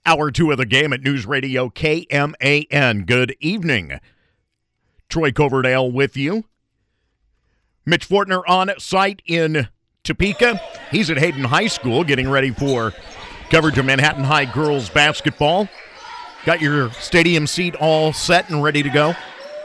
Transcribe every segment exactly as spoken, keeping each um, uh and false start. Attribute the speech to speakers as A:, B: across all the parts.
A: Hour two of the game at News Radio K M A N. Good evening. Troy Coverdale with you. Mitch Fortner on site in Topeka. He's at Hayden High School getting ready for coverage of Manhattan High girls basketball. Got your stadium seat all set and ready to go?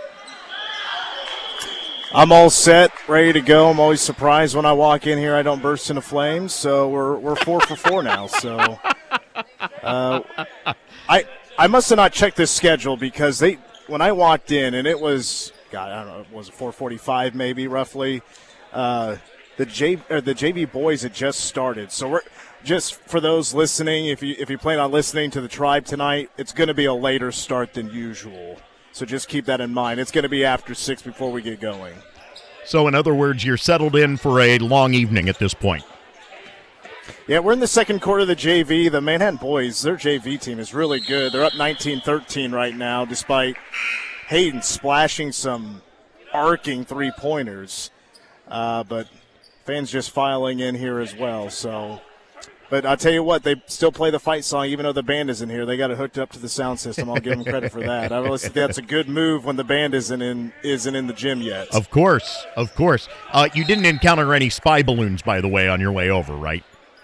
B: I'm all set, ready to go. I'm always surprised when I walk in here I don't burst into flames, so we're we're four for four now. So uh, I I must have not checked this schedule because they when I walked in and it was God I don't know was it four forty-five maybe roughly. Uh, the J or the J V boys had just started, so we're just for those listening. If you if you plan on listening to the Tribe tonight, it's going to be a later start than usual. So just keep that in mind. It's going to be after six before we get going.
A: So in other words, you're settled in for a long evening at this point.
B: Yeah, we're in the second quarter of the J V. The Manhattan boys, their J V team is really good. They're up nineteen thirteen right now, despite Hayden splashing some arcing three-pointers. Uh, but fans just filing in here as well. So, but I'll tell you what, they still play the fight song even though the band isn't here. They got it hooked up to the sound system. I'll give them credit for that. I really think that's a good move when the band isn't in isn't in the gym yet.
A: Of course, of course. Uh, you didn't encounter any spy balloons, by the way, on your way over, right?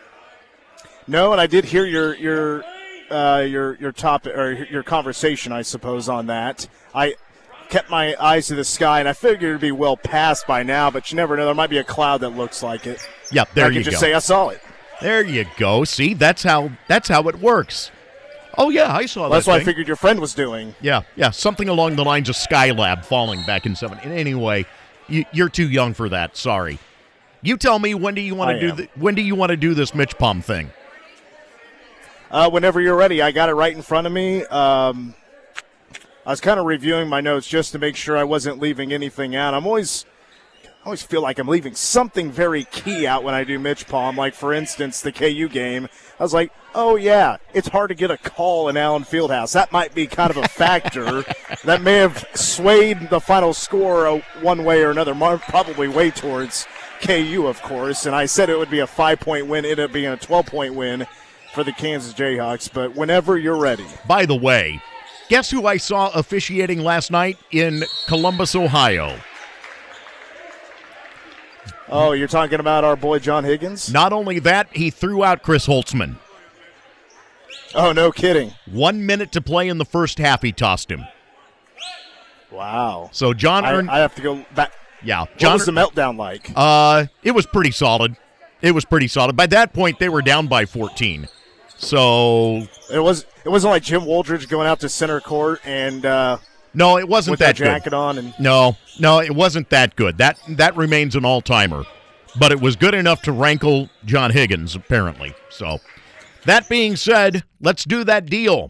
B: No, and I did hear your your uh, your your topic or your conversation, I suppose, on that. I kept my eyes to the sky, and I figured it'd be well past by now, but you never know. There might be a cloud that looks like it.
A: Yep, there
B: I
A: you
B: could just
A: go.
B: say I saw it.
A: There you go. See, that's how that's how it works. Oh yeah, I saw
B: well,
A: that.
B: That's what
A: thing.
B: I figured your friend was doing.
A: Yeah, yeah, something along the lines of Skylab falling back in seven. Anyway, you, you're too young for that. Sorry. You tell me, when do you want to do the, when do you want to do this Mitch Palm thing?
B: Uh, whenever you're ready. I got it right in front of me. Um, I was kind of reviewing my notes just to make sure I wasn't leaving anything out. I'm always, I always feel like I'm leaving something very key out when I do Mitch Palm. Like, for instance, the K U game. I was like, oh, yeah, it's hard to get a call in Allen Fieldhouse. That might be kind of a factor that may have swayed the final score one way or another, probably way towards K U, of course. And I said it would be a five-point win. It ended up being a twelve-point win for the Kansas Jayhawks. But whenever you're ready.
A: By the way, guess who I saw officiating last night in Columbus, Ohio?
B: Oh, you're talking about our boy John Higgins?
A: Not only that, he threw out Chris Holtzman.
B: Oh, no kidding.
A: One minute to play in the first half, he tossed him.
B: Wow.
A: So John earned.
B: I, I have to go back.
A: Yeah. John,
B: what was the meltdown like?
A: Uh, it was pretty solid. It was pretty solid. By that point, they were down by fourteen. So
B: it was. It wasn't like Jim Woldridge going out to center court and. Uh,
A: No, it wasn't
B: with
A: that
B: the jacket
A: good.
B: on and
A: no, no, it wasn't that good. That that remains an all-timer, but it was good enough to rankle John Higgins apparently. So, that being said, let's do that deal.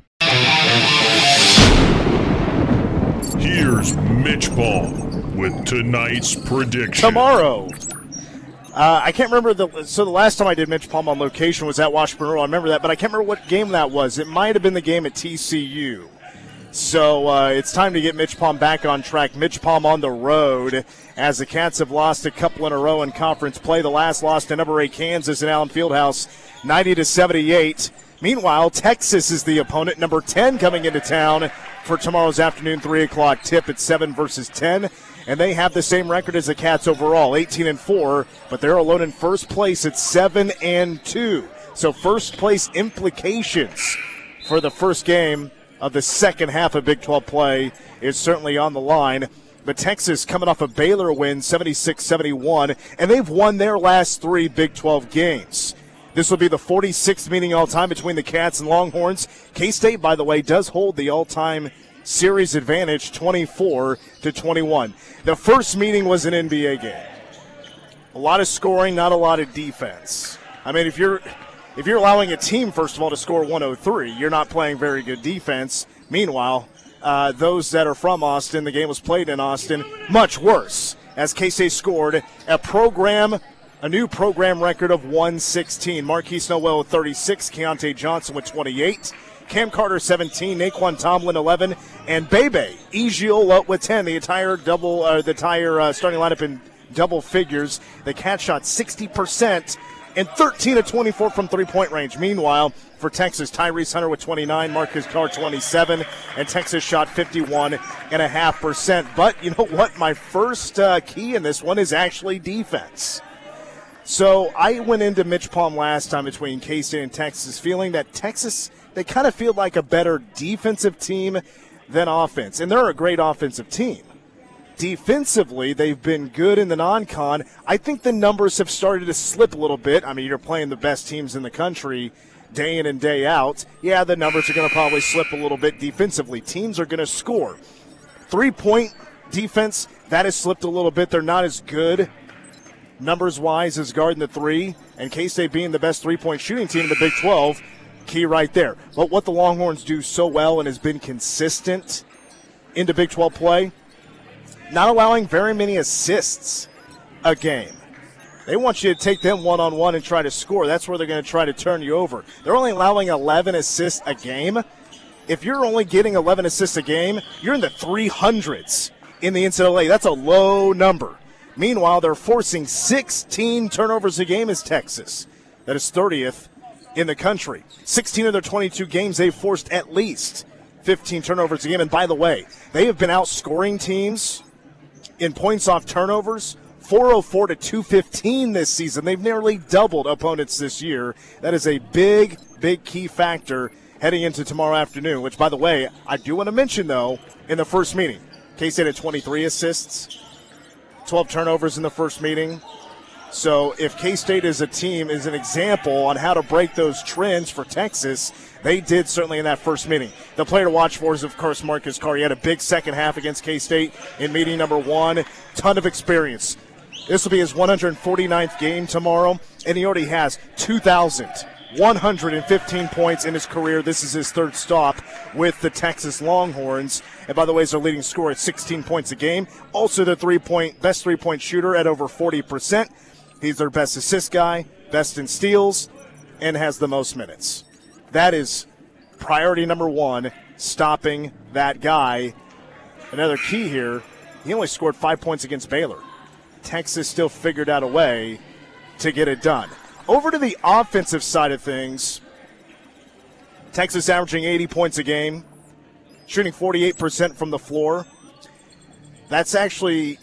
C: Here's Mitch Palm with tonight's prediction.
B: Tomorrow, uh, I can't remember the. So the last time I did Mitch Palm on location was at Washburn. I remember that, but I can't remember what game that was. It might have been the game at T C U. So uh, it's time to get Mitch Palm back on track. Mitch Palm on the road as the Cats have lost a couple in a row in conference play. The last loss to number eight Kansas in Allen Fieldhouse, ninety to seventy-eight. Meanwhile, Texas is the opponent, number ten coming into town for tomorrow's afternoon three o'clock tip at seven versus ten. And they have the same record as the Cats overall, eighteen and four, but they're alone in first place at seven and two. So first place implications for the first game of the second half of Big twelve play is certainly on the line. But Texas coming off a Baylor win, seventy-six seventy-one, and they've won their last three Big twelve games. This will be the forty-sixth meeting all-time between the Cats and Longhorns. K-State, by the way, does hold the all-time series advantage, twenty-four to twenty-one. The first meeting was an N B A game. A lot of scoring, not a lot of defense. I mean, if you're if you're allowing a team, first of all, to score one oh three, you're not playing very good defense. Meanwhile, uh, those that are from Austin, the game was played in Austin, much worse, as K-State scored a program, a new program record of one sixteen. Marquise Noel with thirty-six, Keontae Johnson with twenty-eight, Cam Carter seventeen, Naquan Tomlin eleven, and Bebe Egiel with ten. The entire double, uh, the entire uh, starting lineup in double figures. The Cats shot sixty percent and thirteen of twenty-four from three-point range. Meanwhile, for Texas, Tyrese Hunter with twenty-nine, Marcus Carr twenty-seven, and Texas shot fifty-one point five percent. But you know what? My first uh, key in this one is actually defense. So I went into Mitch Palm last time between K-State and Texas feeling that Texas, they kind of feel like a better defensive team than offense. And they're a great offensive team. Defensively, they've been good in the non-con. I think the numbers have started to slip a little bit. I mean, you're playing the best teams in the country day in and day out. Yeah, the numbers are going to probably slip a little bit defensively. Teams are going to score. Three-point defense, that has slipped a little bit. They're not as good numbers-wise as guarding the three, and K-State being the best three-point shooting team in the Big twelve, key right there. But what the Longhorns do so well and has been consistent into Big twelve play, not allowing very many assists a game. They want you to take them one-on-one and try to score. That's where they're going to try to turn you over. They're only allowing eleven assists a game. If you're only getting eleven assists a game, you're in the three hundreds in the N C double A. That's a low number. Meanwhile, they're forcing sixteen turnovers a game as Texas. That is thirtieth in the country. sixteen of their twenty-two games, they've forced at least fifteen turnovers a game. And by the way, they have been outscoring teams in points off turnovers, four oh four to two fifteen this season. They've nearly doubled opponents this year. That is a big, big key factor heading into tomorrow afternoon, which, by the way, I do want to mention, though, in the first meeting, K-State had twenty-three assists, twelve turnovers in the first meeting. So if K-State is a team, is an example on how to break those trends for Texas, they did certainly in that first meeting. The player to watch for is, of course, Marcus Carr. He had a big second half against K-State in meeting number one. Ton of experience. This will be his one hundred forty-ninth game tomorrow, and he already has two thousand one hundred fifteen points in his career. This is his third stop with the Texas Longhorns. And by the way, he's their leading scorer at sixteen points a game. Also the three-point best three-point shooter at over forty percent. He's their best assist guy, best in steals, and has the most minutes. That is priority number one, stopping that guy. Another key here, he only scored five points against Baylor. Texas still figured out a way to get it done. Over to the offensive side of things, Texas averaging eighty points a game, shooting forty-eight percent from the floor. That's actually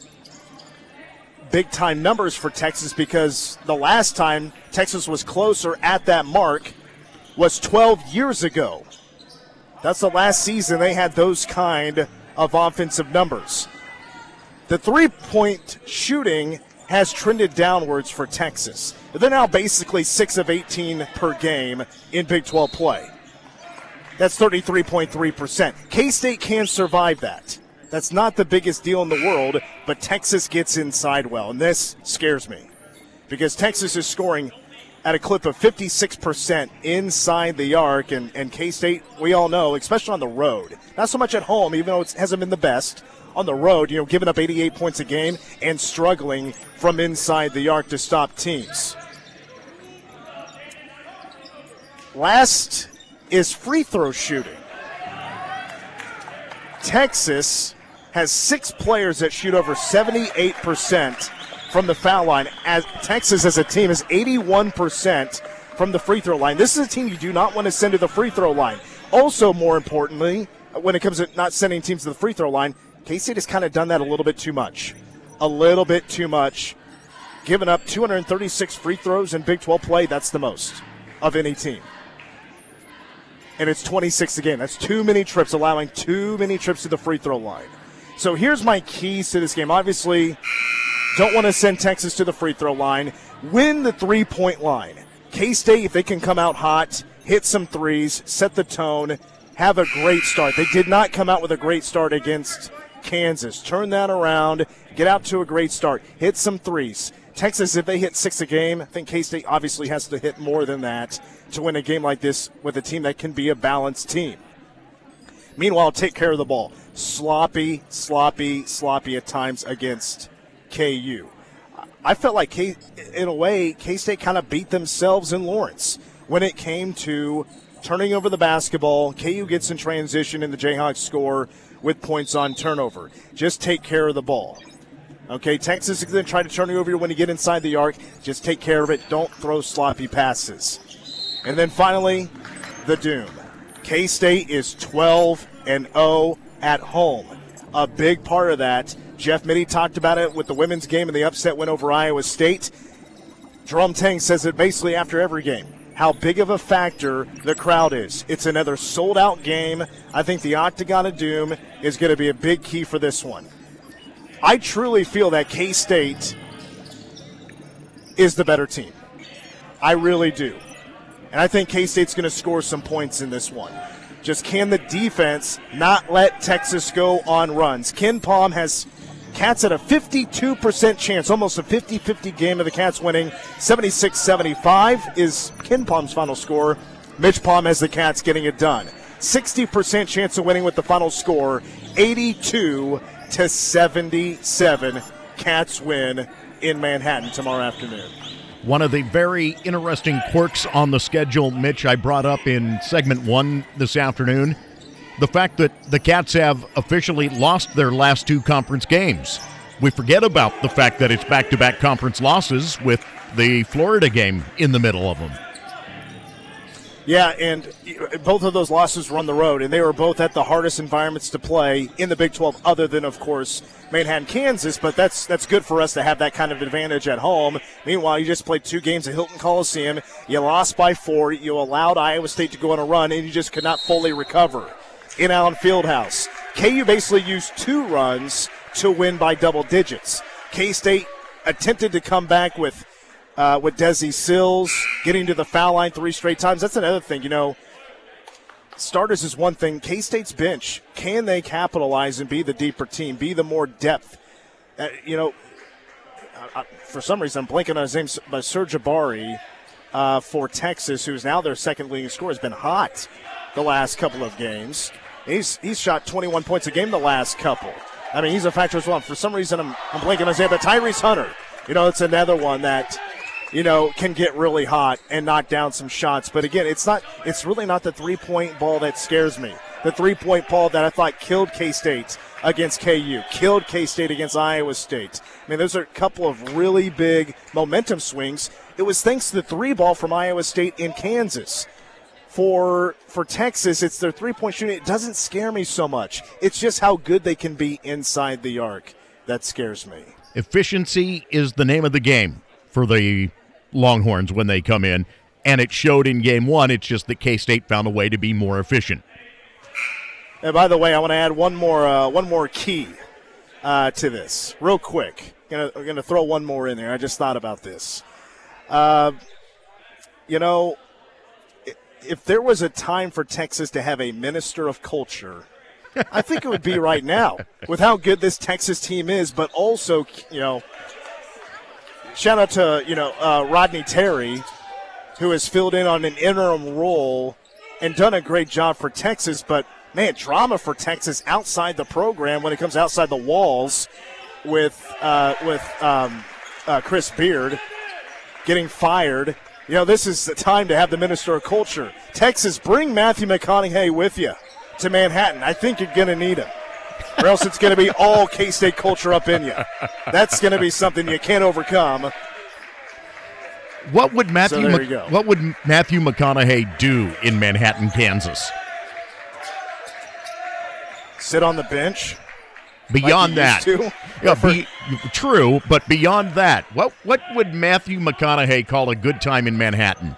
B: big-time numbers for Texas because the last time Texas was closer at that mark was twelve years ago. That's the last season they had those kind of offensive numbers. The three-point shooting has trended downwards for Texas. They're now basically six of eighteen per game in Big twelve play. That's thirty-three point three percent. K-State can survive that. That's not the biggest deal in the world, but Texas gets inside well, and this scares me because Texas is scoring at a clip of fifty-six percent inside the arc, and, and K-State, we all know, especially on the road, not so much at home, even though it hasn't been the best, on the road, you know, giving up eighty-eight points a game and struggling from inside the arc to stop teams. Last is free throw shooting. Texas has six players that shoot over seventy-eight percent from the foul line. As Texas as a team is eighty-one percent from the free throw line. This is a team you do not want to send to the free throw line. Also, more importantly, when it comes to not sending teams to the free throw line, K-State has kind of done that a little bit too much. A little bit too much. Giving up two hundred thirty-six free throws in Big twelve play, that's the most of any team. And it's twenty-six a game. That's too many trips, allowing too many trips to the free throw line. So here's my keys to this game. Obviously, don't want to send Texas to the free throw line. Win the three-point line. K-State, if they can come out hot, hit some threes, set the tone, have a great start. They did not come out with a great start against Kansas. Turn that around, get out to a great start, hit some threes. Texas, if they hit six a game, I think K-State obviously has to hit more than that to win a game like this with a team that can be a balanced team. Meanwhile, take care of the ball. Sloppy, sloppy, sloppy at times against K U. I felt like, K, in a way, K-State kind of beat themselves in Lawrence when it came to turning over the basketball. K U gets in transition and the Jayhawks score with points on turnover. Just take care of the ball. Okay, Texas is going to try to turn you over when you get inside the arc. Just take care of it. Don't throw sloppy passes. And then finally, the Doom. K-State is twelve and oh at home. A big part of that, Jeff Mittie talked about it with the women's game and the upset win over Iowa State. Jerome Tang says it basically after every game, how big of a factor the crowd is. It's another sold-out game. I think the Octagon of Doom is going to be a big key for this one. I truly feel that K-State is the better team. I really do. And I think K-State's going to score some points in this one. Just can the defense not let Texas go on runs? Ken Palm has Cats at a fifty-two percent chance, almost a fifty-fifty game of the Cats winning. seventy-six seventy-five is Ken Palm's final score. Mitch Palm has the Cats getting it done. sixty percent chance of winning with the final score, eighty-two to seventy-seven. Cats win in Manhattan tomorrow afternoon.
A: One of the very interesting quirks on the schedule, Mitch, I brought up in segment one this afternoon, the fact that the Cats have officially lost their last two conference games. We forget about the fact that it's back-to-back conference losses with the Florida game in the middle of them.
B: Yeah, and both of those losses were on the road, and they were both at the hardest environments to play in the Big twelve, other than, of course, Manhattan, Kansas, but that's that's good for us to have that kind of advantage at home. Meanwhile, you just played two games at Hilton Coliseum. You lost by four. You allowed Iowa State to go on a run, and you just could not fully recover in Allen Fieldhouse. K U basically used two runs to win by double digits. K-State attempted to come back with Uh, with Desi Sills getting to the foul line three straight times. That's another thing, you know. Starters is one thing. K-State's bench, can they capitalize and be the deeper team, be the more depth? Uh, you know, I, I, for some reason, I'm blanking on his name, but Serge Jabari uh, for Texas, who's now their second leading scorer, has been hot the last couple of games. He's he's shot twenty-one points a game the last couple. I mean, he's a factor as well. For some reason, I'm, I'm blanking on his name, but Tyrese Hunter, you know, it's another one that – you know, can get really hot and knock down some shots. But again, it's not, it's really not the three-point ball that scares me. The three-point ball that I thought killed K-State against K U, killed K-State against Iowa State. I mean, those are a couple of really big momentum swings. It was thanks to the three ball from Iowa State in Kansas. For for Texas, it's their three-point shooting. It doesn't scare me so much. It's just how good they can be inside the arc that scares me.
A: Efficiency is the name of the game for the Longhorns when they come in, and it showed in game one. It's just that K-State found a way to be more efficient.
B: And by the way, I want to add one more uh, one more key uh, to this, real quick. Gonna, I'm going to throw one more in there. I just thought about this. Uh, you know, if there was a time for Texas to have a minister of culture, I think it would be right now with how good this Texas team is, but also, you know, shout out to, you know, uh, Rodney Terry, who has filled in on an interim role and done a great job for Texas. But, man, drama for Texas outside the program when it comes outside the walls with uh, with um, uh, Chris Beard getting fired. You know, this is the time to have the minister of culture. Texas, bring Matthew McConaughey with you to Manhattan. I think you're going to need him. Or else it's going to be all K-State culture up in you. That's going to be something you can't overcome.
A: What would Matthew
B: So there
A: Mc-
B: you go.
A: What would Matthew McConaughey do in Manhattan, Kansas?
B: Sit on the bench.
A: Beyond
B: like
A: that,
B: he used to?
A: yeah, be, true, but beyond that, what what would Matthew McConaughey call a good time in Manhattan?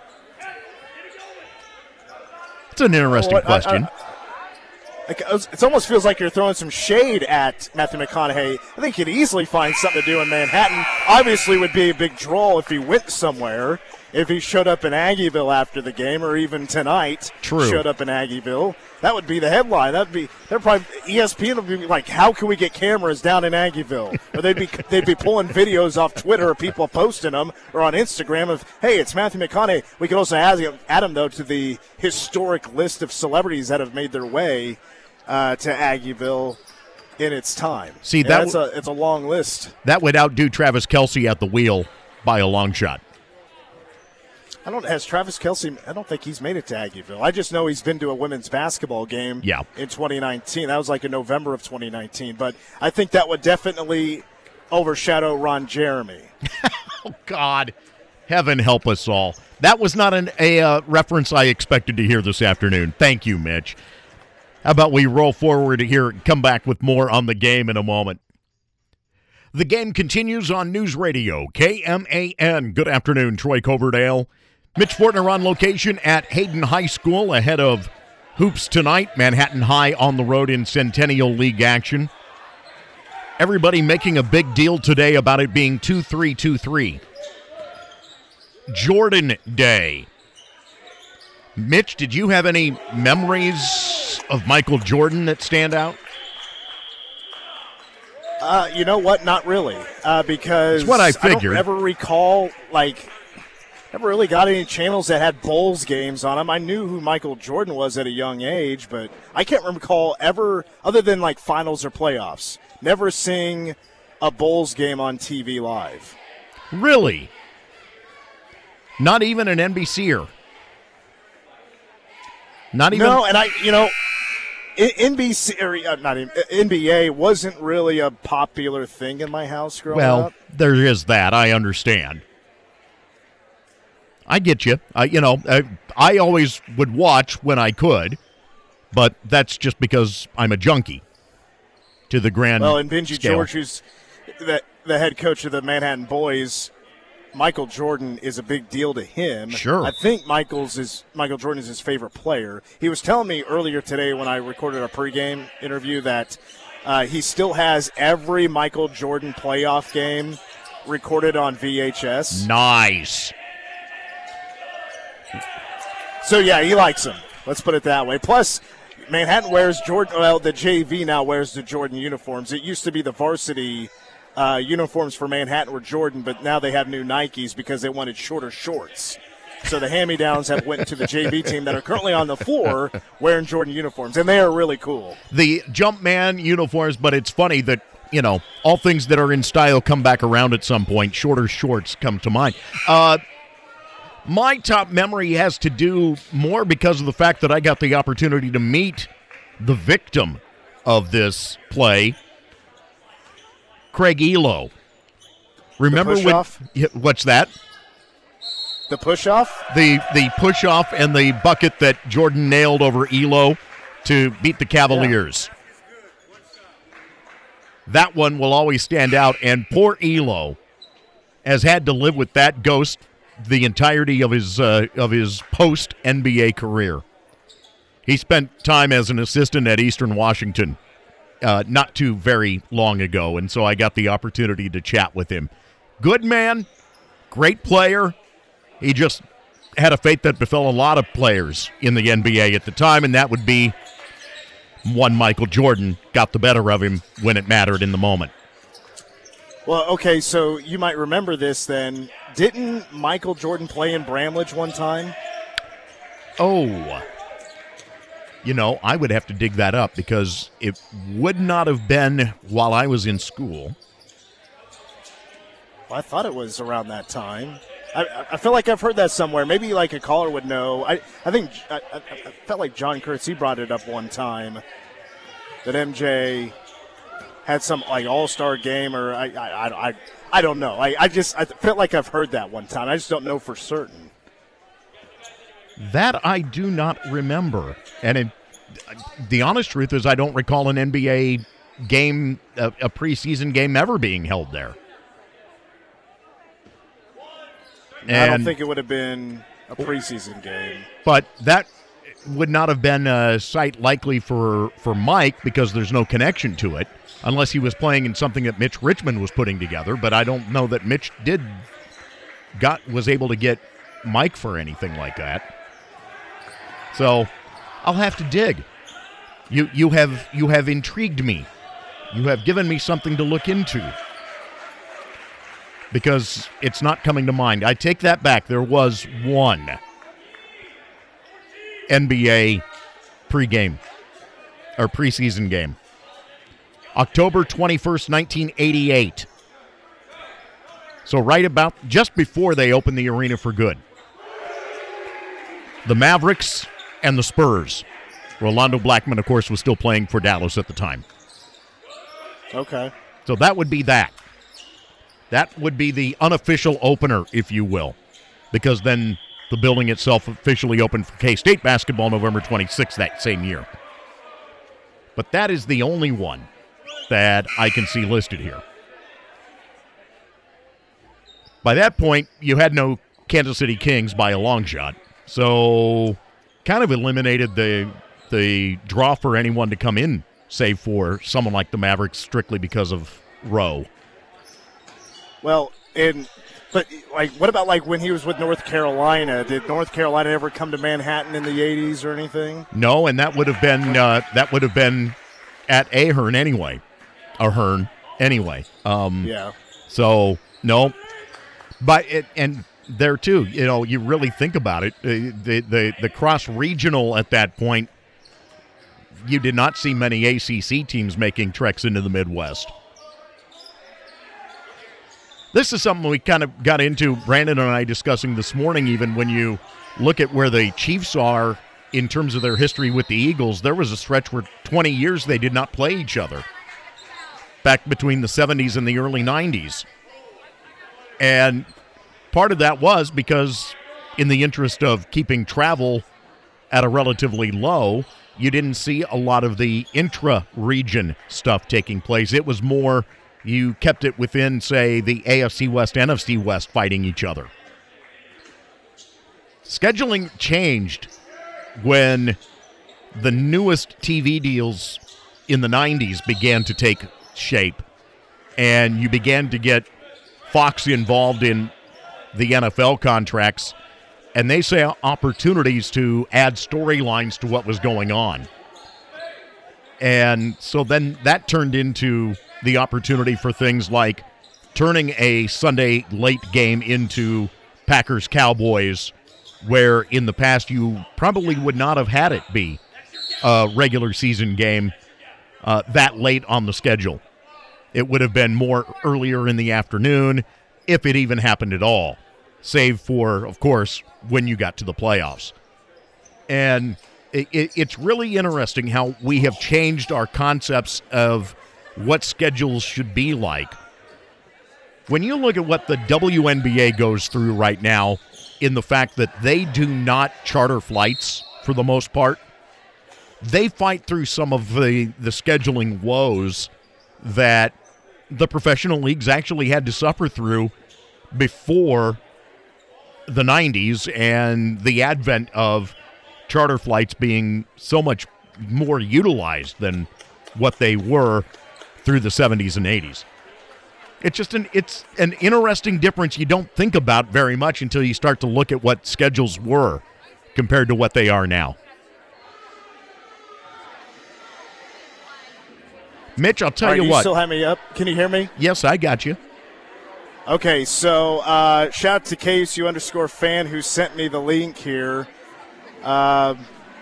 A: It's an interesting
B: Well, I-
A: question.
B: I- Like, it almost feels like you're throwing some shade at Matthew McConaughey. I think he'd easily find something to do in Manhattan. Obviously would be a big draw if he went somewhere. If he showed up in Aggieville after the game, or even tonight,
A: True.
B: showed up in Aggieville, that would be the headline. That'd be they're probably E S P N would be like, how can we get cameras down in Aggieville? Or they'd be they'd be pulling videos off Twitter of people posting them, or on Instagram of, hey, it's Matthew McConaughey. We could also add him, add him though to the historic list of celebrities that have made their way uh, to Aggieville in its time.
A: See,
B: And
A: that
B: that's
A: w-
B: a it's a long list.
A: That would outdo Travis Kelce at the wheel by a long shot.
B: I don't has Travis Kelce. I don't think he's made it to Aggieville. I just know he's been to a women's basketball game.
A: Yeah.
B: In twenty nineteen, that was like in November of twenty nineteen. But I think that would definitely overshadow Ron Jeremy.
A: Oh, God. Heaven help us all. That was not an, a uh, reference I expected to hear this afternoon. Thank you, Mitch. How about we roll forward here and come back with more on the game in a moment. The game continues on News Radio, K M A N. Good afternoon, Troy Coverdale. Mitch Fortner on location at Hayden High School ahead of hoops tonight. Manhattan High on the road in Centennial League action. Everybody making a big deal today about it being two three two three. Jordan Day. Mitch, did you have any memories of Michael Jordan that stand out?
B: Uh, you know what? Not really, uh, because
A: That's what I figured.
B: I don't ever recall, like, never really got any channels that had Bulls games on them. I knew who Michael Jordan was at a young age, but I can't recall ever, other than like finals or playoffs, never seeing a Bulls game on T V live.
A: Really? Not even an N B C-er? Not even?
B: No, and I, you know, N B C or uh, not even, N B A wasn't really a popular thing in my house growing
A: well,
B: up.
A: Well, there is that. I understand. I get you. I, you know, I, I always would watch when I could, but that's just because I'm a junkie to the grand
B: Well, and Benji
A: scale.
B: George, who's the, the head coach of the Manhattan Boys, Michael Jordan is a big deal to him.
A: Sure.
B: I think Michael's is Michael Jordan is his favorite player. He was telling me earlier today when I recorded a pregame interview that uh, he still has every Michael Jordan playoff game recorded on V H S.
A: Nice.
B: So, yeah, he likes him. Let's put it that way. Plus, Manhattan wears Jordan – well, the J V now wears the Jordan uniforms. It used to be the varsity uh, uniforms for Manhattan were Jordan, but now they have new Nikes because they wanted shorter shorts. So the hand-me-downs have went to the J V team that are currently on the floor wearing Jordan uniforms, and they are really cool.
A: The Jumpman uniforms, but it's funny that, you know, all things that are in style come back around at some point. Shorter shorts come to mind. Uh My top memory has to do more because of the fact that I got the opportunity to meet the victim of this play, Craig Elo. Remember
B: The
A: when,
B: push-off?
A: what's that?
B: The push-off?
A: The the push-off and the bucket that Jordan nailed over Elo to beat the Cavaliers. Yeah. That one will always stand out, and poor Elo has had to live with that ghost the entirety of his uh, of his post-N B A career. He spent time as an assistant at Eastern Washington uh, not too very long ago, and so I got the opportunity to chat with him. Good man, great player. He just had a fate that befell a lot of players in the N B A at the time, and that would be one Michael Jordan got the better of him when it mattered in the moment.
B: Well, okay, so you might remember this then. Didn't Michael Jordan play in Bramlage one time?
A: Oh. You know, I would have to dig that up because it would not have been while I was in school.
B: Well, I thought it was around that time. I, I feel like I've heard that somewhere. Maybe like a caller would know. I, I think I, I felt like John Kurtz, he brought it up one time that M J had some like all-star game, or I I I, I don't know. I, I just I felt like I've heard that one time. I just don't know for certain.
A: That I do not remember. And it, the honest truth is I don't recall an N B A game, a, a preseason game ever being held there. And,
B: I don't think it would have been a preseason game.
A: But that would not have been a site likely for, for Mike because there's no connection to it, unless he was playing in something that Mitch Richmond was putting together. But I don't know that Mitch did got was able to get Mike for anything like that. So I'll have to dig. You you have you have intrigued me. You have given me something to look into. Because it's not coming to mind. I take that back. There was one N B A pregame or preseason game. October twenty-first, nineteen eighty-eight. So right about just before they opened the arena for good. The Mavericks and the Spurs. Rolando Blackman, of course, was still playing for Dallas at the time.
B: Okay.
A: So that would be that. That would be the unofficial opener, if you will, because then the building itself officially opened for K-State basketball November twenty-sixth that same year. But that is the only one that I can see listed here. By that point, you had no Kansas City Kings by a long shot, so kind of eliminated the the draw for anyone to come in, save for someone like the Mavericks, strictly because of Rowe.
B: Well, and but like, what about like when he was with North Carolina? Did North Carolina ever come to Manhattan in the eighties or anything?
A: No, and that would have been uh, that would have been at Ahern anyway, or Hearn anyway. Um,
B: yeah.
A: So no, but it, and there too, you know, you really think about it, the the the, the cross regional at that point. You did not see many A C C teams making treks into the Midwest. This is something we kind of got into, Brandon and I discussing this morning, even when you look at where the Chiefs are in terms of their history with the Eagles. There was a stretch where twenty years they did not play each other, back between the seventies and the early nineties. And part of that was because, in the interest of keeping travel at a relatively low, you didn't see a lot of the intra-region stuff taking place. It was more, you kept it within, say, the A F C West, N F C West fighting each other. Scheduling changed when the newest T V deals in the nineties began to take shape, and you began to get Fox involved in the N F L contracts, and they saw opportunities to add storylines to what was going on. And so then that turned into the opportunity for things like turning a Sunday late game into Packers-Cowboys, where in the past you probably would not have had it be a regular season game uh, that late on the schedule. It would have been more earlier in the afternoon, if it even happened at all, save for, of course, when you got to the playoffs. And it, it, it's really interesting how we have changed our concepts of what schedules should be like. When you look at what the W N B A goes through right now, in the fact that they do not charter flights for the most part, they fight through some of the, the scheduling woes that the professional leagues actually had to suffer through before the nineties and the advent of charter flights being so much more utilized than what they were through the seventies and eighties. It's just an it's an interesting difference you don't think about very much until you start to look at what schedules were compared to what they are now. Mitch, I'll tell
B: All right,
A: you
B: you
A: what.
B: still have me up? Can you hear me?
A: Yes, I got you.
B: Okay, so uh, shout out to K S U underscore fan who sent me the link here. Uh,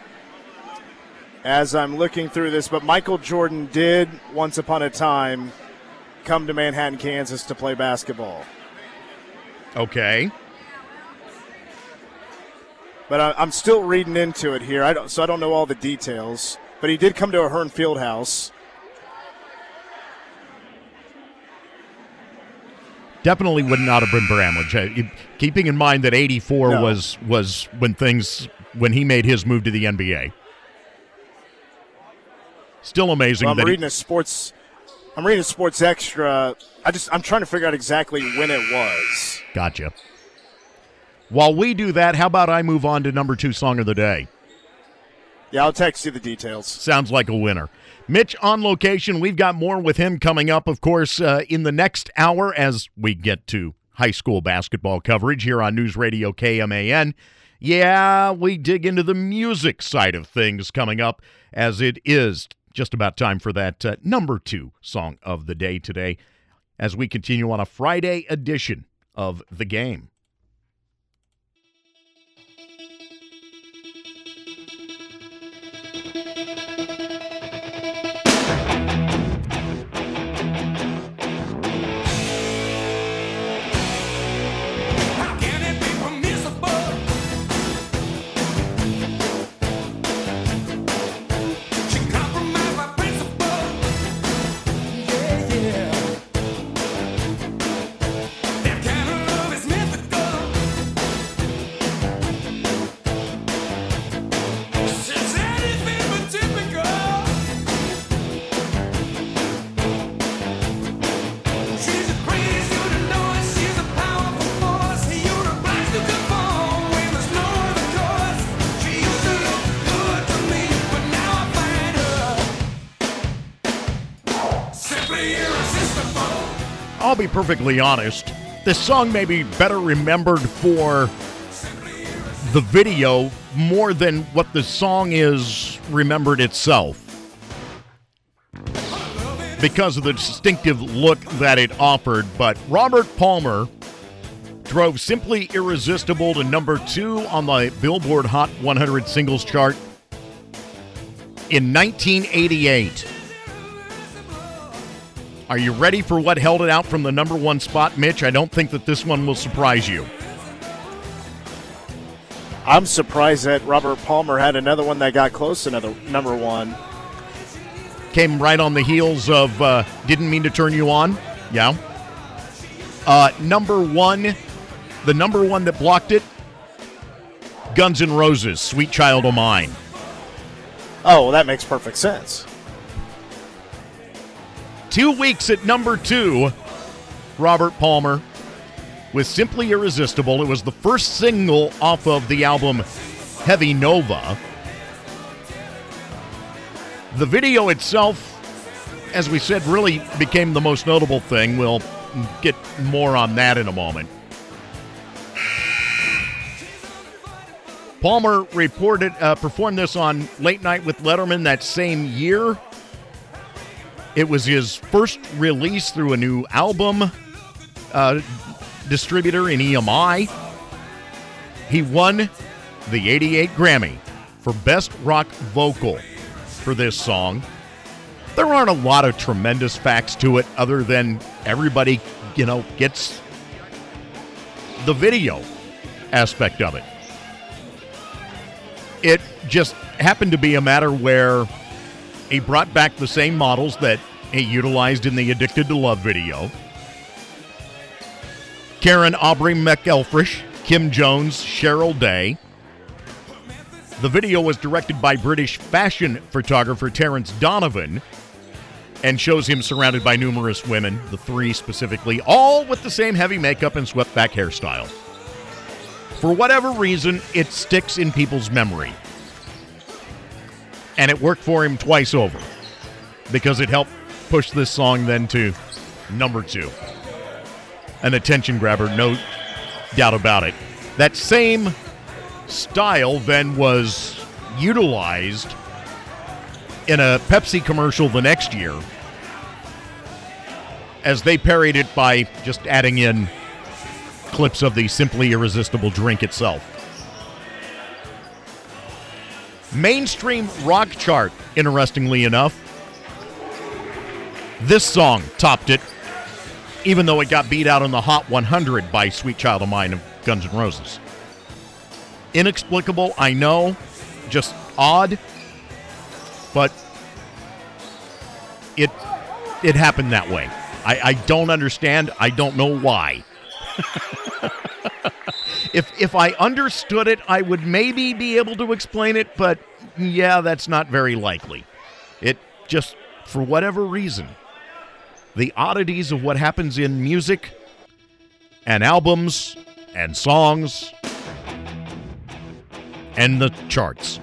B: as I'm looking through this, but Michael Jordan did, once upon a time, come to Manhattan, Kansas to play basketball.
A: Okay.
B: But I, I'm still reading into it here, I don't, so I don't know all the details. But he did come to a Hearn Fieldhouse.
A: Definitely would not have been Bramlage. Keeping in mind that eighty-four
B: no.
A: was was when things when he made his move to the N B A. Still amazing.
B: Well, I'm
A: that
B: reading
A: he,
B: a sports. I'm reading a Sports Extra. I just I'm trying to figure out exactly when it was.
A: Gotcha. While we do that, how about I move on to number two song of the day?
B: Yeah, I'll text you the details.
A: Sounds like a winner. Mitch on location. We've got more with him coming up, of course, uh, in the next hour as we get to high school basketball coverage here on News Radio K M A N. Yeah, we dig into the music side of things coming up, as it is just about time for that uh, number two song of the day today as we continue on a Friday edition of The Game. I'll be perfectly honest. This song may be better remembered for the video more than what the song is remembered itself, because of the distinctive look that it offered. But Robert Palmer drove Simply Irresistible to number two on the Billboard Hot one hundred singles chart in nineteen eighty-eight. Are you ready for what held it out from the number one spot, Mitch? I don't think that this one will surprise you.
B: I'm surprised that Robert Palmer had another one that got close to another number one.
A: Came right on the heels of uh, Didn't Mean to Turn You On. Yeah. Uh, number one, the number one that blocked it, Guns N' Roses, Sweet Child O' Mine.
B: Oh, well, that makes perfect sense.
A: Two weeks at number two, Robert Palmer with Simply Irresistible. It was the first single off of the album Heavy Nova. The video itself, as we said, really became the most notable thing. We'll get more on that in a moment. Palmer reported uh, performed this on Late Night with Letterman that same year. It was his first release through a new album uh, distributor in E M I. He won the eighty-eight Grammy for Best Rock Vocal for this song. There aren't a lot of tremendous facts to it other than everybody, you know, gets the video aspect of it. It just happened to be a matter where he brought back the same models that he utilized in the Addicted to Love video. Karen Aubrey McElfresh, Kim Jones, Cheryl Day. The video was directed by British fashion photographer Terence Donovan and shows him surrounded by numerous women, the three specifically, all with the same heavy makeup and swept back hairstyle. For whatever reason, it sticks in people's memory. And it worked for him twice over because it helped push this song then to number two. An attention grabber, no doubt about it. That same style then was utilized in a Pepsi commercial the next year as they parried it by just adding in clips of the Simply Irresistible drink itself. Mainstream rock chart, interestingly enough, this song topped it, even though it got beat out on the Hot one hundred by Sweet Child O' Mine of Guns N' Roses. Inexplicable, I know, just odd, but it it happened that way. I, I don't understand. I don't know why. If if I understood it, I would maybe be able to explain it, but yeah, that's not very likely. It just, for whatever reason, the oddities of what happens in music and albums and songs and the charts.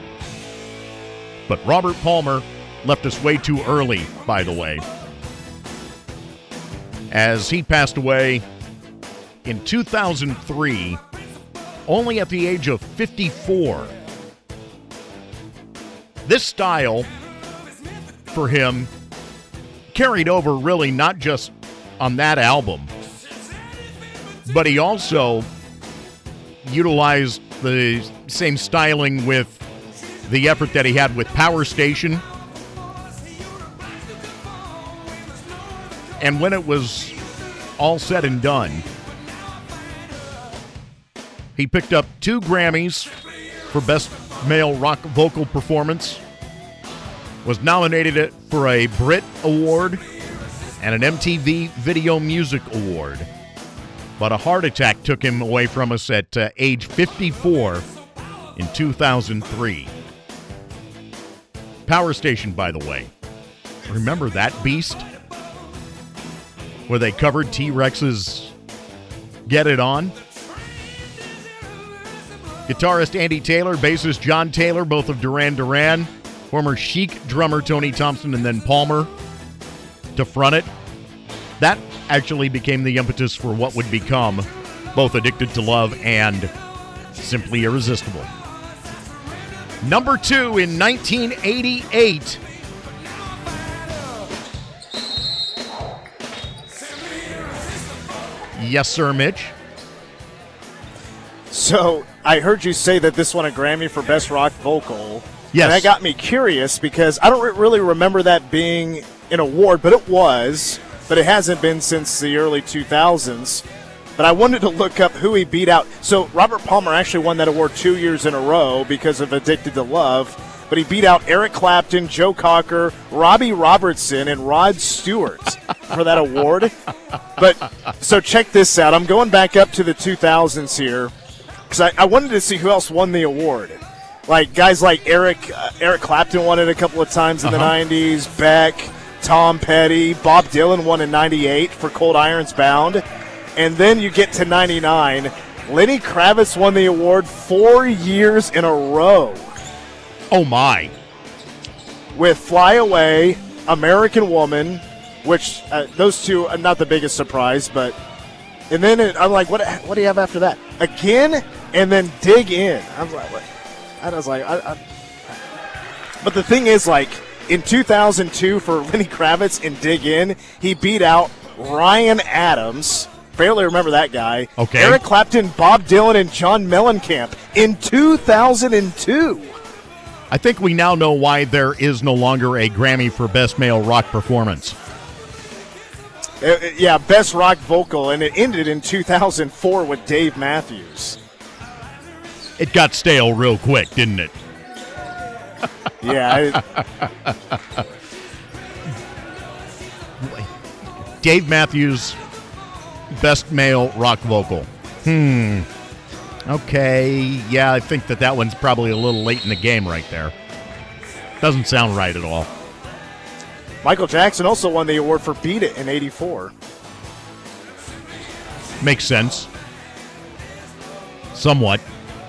A: But Robert Palmer left us way too early, by the way, as he passed away in two thousand three, only at the age of fifty-four. This style, for him, carried over really not just on that album, but he also utilized the same styling with the effort that he had with Power Station. And when it was all said and done, he picked up two Grammys for Best Male Rock Vocal Performance, was nominated for a Brit Award and an M T V Video Music Award. But a heart attack took him away from us at uh, age fifty-four in two thousand three. Power Station, by the way. Remember that beast? Where they covered T-Rex's Get It On? Guitarist Andy Taylor, bassist John Taylor, both of Duran Duran. Former Chic drummer Tony Thompson, and then Palmer to front it. That actually became the impetus for what would become both Addicted to Love and Simply Irresistible. Number two in nineteen eighty-eight. Yes, sir, Mitch.
B: So I heard you say that this won a Grammy for Best Rock Vocal.
A: Yes.
B: And that got me curious because I don't re- really remember that being an award, but it was. But it hasn't been since the early two thousands. But I wanted to look up who he beat out. So Robert Palmer actually won that award two years in a row because of Addicted to Love. But he beat out Eric Clapton, Joe Cocker, Robbie Robertson, and Rod Stewart for that award. But so check this out. I'm going back up to the two thousands here because I, I wanted to see who else won the award. Like guys like Eric uh, Eric Clapton won it a couple of times in uh-huh. the nineties. Beck, Tom Petty, Bob Dylan won in ninety-eight for Cold Irons Bound. And then you get to ninety-nine. Lenny Kravitz won the award four years in a row.
A: Oh, my.
B: With Fly Away, American Woman, which uh, those two are not the biggest surprise, but. And then it, I'm like, what What do you have after that? Again? And then Dig In. I was like, what? I was like, I, I. But the thing is, like, in two thousand two for Lenny Kravitz in Dig In, he beat out Ryan Adams. Barely remember that guy.
A: Okay.
B: Eric Clapton, Bob Dylan, and John Mellencamp in two thousand two.
A: I think we now know why there is no longer a Grammy for Best Male Rock Performance.
B: Uh, yeah, Best Rock Vocal, and it ended in two thousand four with Dave Matthews.
A: It got stale real quick, didn't it?
B: Yeah.
A: I... Dave Matthews, Best Male Rock Vocal. Hmm. Okay. Yeah, I think that that one's probably a little late in the game right there. Doesn't sound right at all.
B: Michael Jackson also won the award for Beat It in eighty-four.
A: Makes sense. Somewhat.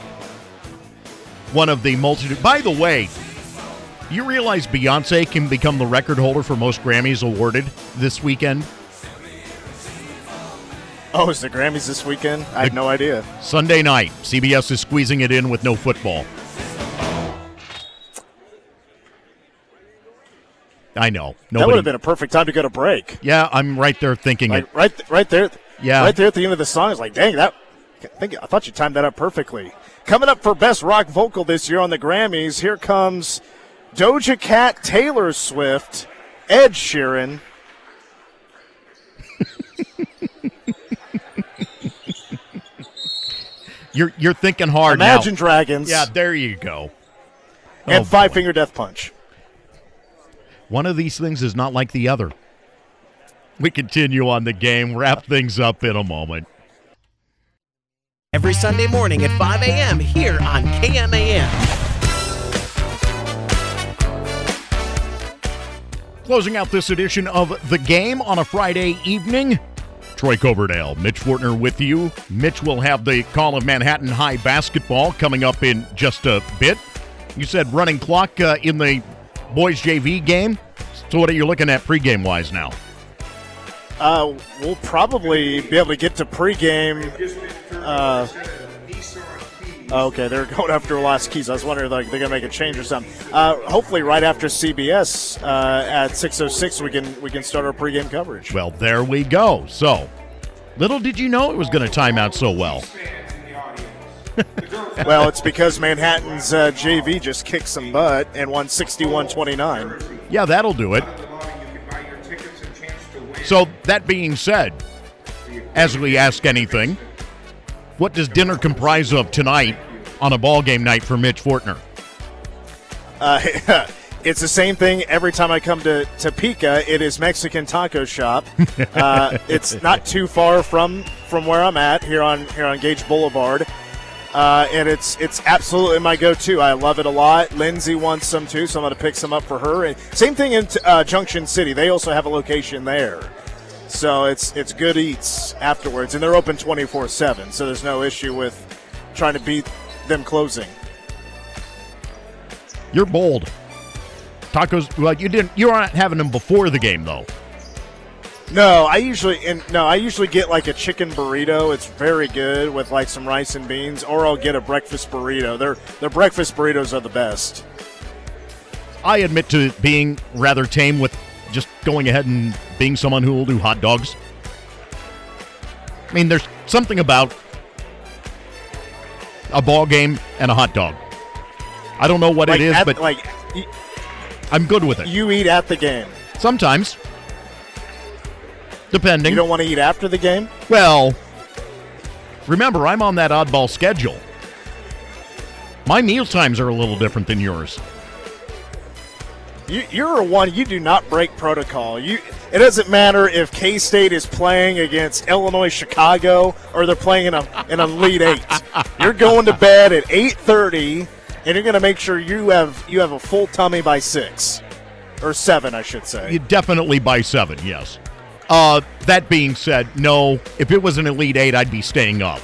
A: One of the multitude. By the way, you realize Beyonce can become the record holder for most Grammys awarded this weekend?
B: Oh, is the Grammys this weekend? I had no idea.
A: Sunday night. C B S is squeezing it in with no football. I know. Nobody,
B: that would have been a perfect time to go to break.
A: Yeah, I'm right there thinking
B: like,
A: it.
B: Right, th- right there.
A: Yeah.
B: Right there at the end of the song. It's like, dang, that. I, think, I thought you timed that up perfectly. Coming up for Best Rock Vocal this year on the Grammys, here comes Doja Cat, Taylor Swift, Ed Sheeran.
A: You're you're thinking hard
B: Imagine
A: now.
B: Dragons.
A: Yeah, there you go.
B: And
A: oh,
B: Five
A: boy.
B: Finger Death Punch.
A: One of these things is not like the other. We continue on the game, wrap things up in a moment.
D: Every Sunday morning at five a.m. here on K M A M.
A: Closing out this edition of The Game on a Friday evening, Troy Coverdale, Mitch Fortner with you. Mitch will have the call of Manhattan High basketball coming up in just a bit. You said running clock uh, in the boys J V game. So what are you looking at pregame-wise now?
B: Uh, we'll probably be able to get to pregame. Uh, okay, they're going after Lost Keys. I was wondering if like, they're going to make a change or something. Uh, hopefully right after C B S uh, at six oh six we can we can start our pregame coverage.
A: Well, there we go. So, little did you know it was going to time out so well.
B: Well, it's because Manhattan's uh, J V just kicked some butt and won sixty-one twenty-nine.
A: Yeah, that'll do it. So, that being said, as we ask anything, what does dinner comprise of tonight on a ball game night for Mitch Fortner?
B: Uh, it's the same thing every time I come to Topeka. It is Mexican taco shop. Uh, it's not too far from, from where I'm at here on here on Gage Boulevard. Uh, and it's it's absolutely my go-to. I love it a lot. Lindsay wants some too, so I'm going to pick some up for her. And same thing in uh, Junction City. They also have a location there. So it's it's good eats afterwards. And they're open twenty-four seven, so there's no issue with trying to beat them closing.
A: You're bold. Tacos, well, you didn't. You aren't having them before the game, though.
B: No, I usually and no, I usually get like a chicken burrito. It's very good with like some rice and beans, or I'll get a breakfast burrito. Their their breakfast burritos are the best.
A: I admit to being rather tame with just going ahead and being someone who will do hot dogs. I mean, there's something about a ball game and a hot dog. I don't know what
B: like
A: it is,
B: at,
A: but
B: like
A: I'm good with it.
B: You eat at the game.
A: Sometimes. Depending.
B: You don't want to eat after the game?
A: Well, remember, I'm on that oddball schedule. My meal times are a little different than yours.
B: You, you're a one. You do not break protocol. You. It doesn't matter if K-State is playing against Illinois Chicago or they're playing in a in an Elite Eight. You're going to bed at eight thirty, and you're going to make sure you have you have a full tummy by six or seven, I should say.
A: You definitely by seven, yes. Uh, that being said, no. If it was an Elite Eight, I'd be staying up.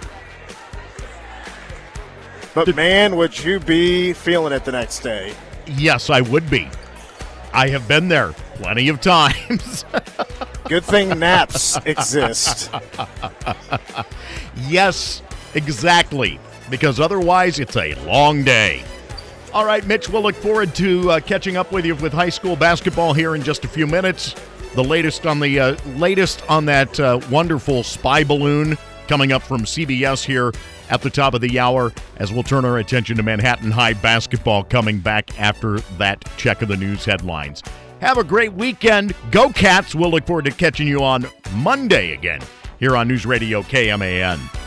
B: But man, would you be feeling it the next day?
A: Yes, I would be. I have been there plenty of times.
B: Good thing naps exist.
A: Yes, exactly. Because otherwise, it's a long day. All right, Mitch, we'll look forward to uh, catching up with you with high school basketball here in just a few minutes. The latest on the uh, latest on that uh, wonderful spy balloon coming up from C B S here at the top of the hour, as we'll turn our attention to Manhattan High basketball coming back after that check of the news headlines. Have a great weekend. Go Cats. We'll look forward to catching you on Monday again here on News Radio K M A N.